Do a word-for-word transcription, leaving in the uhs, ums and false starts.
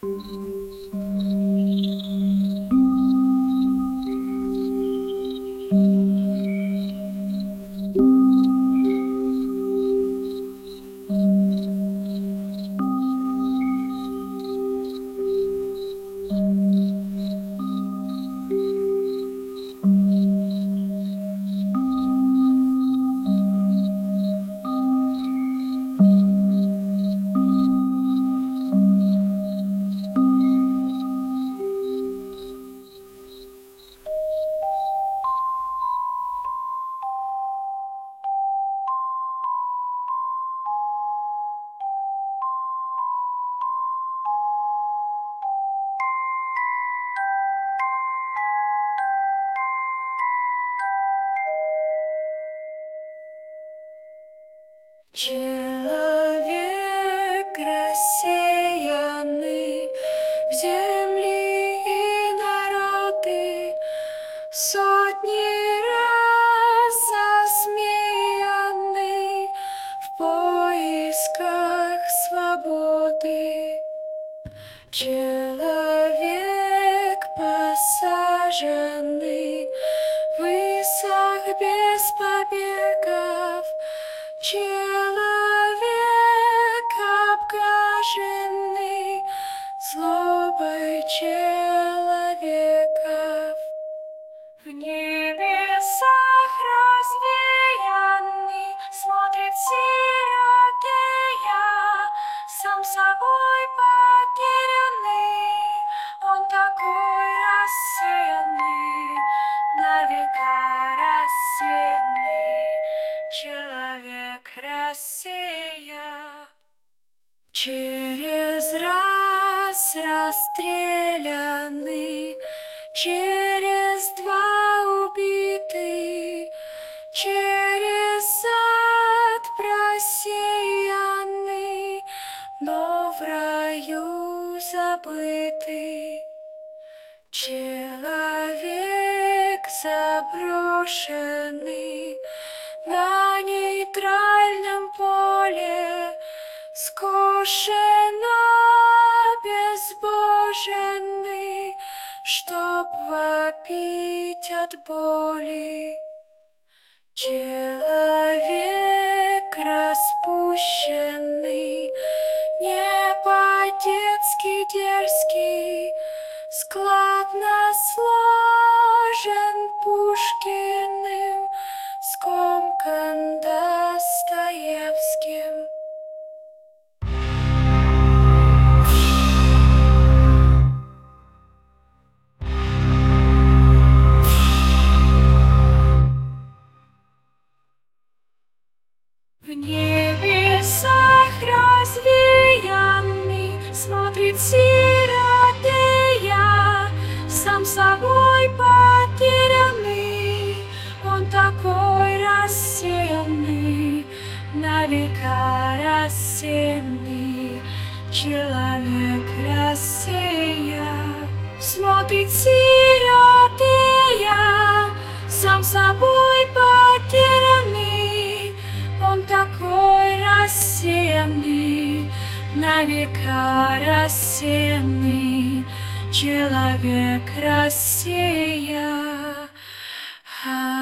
Человек рассеянный в земли и народы, сотни раз осмеянный в поисках свободы. Человек посаженный в высах без побегов, человек обкаженный злобой человеков. В небесах развеянный смотрит сиротея, сам собой потерянный, он такой рассеянный, на века рассеянный, человек Россия. Через раз расстрелянный, через два убитый, через ад просеянный, но в раю забытый. Человек заброшенный на нейтральном поле, скошенно безбоженный, чтоб вопить от боли. Человек распущенный, не по-детски дерзкий, складно сложен Пушкиным, скомкан Достоевским. В небесах развеянный смотрит сиротея, сам собой потерянный, он такой рассеянный, на века рассеянный, человек Россия. Смотрит сиротея, сам собой потерянный, он такой рассеянный, на века рассеянный, человек Россия.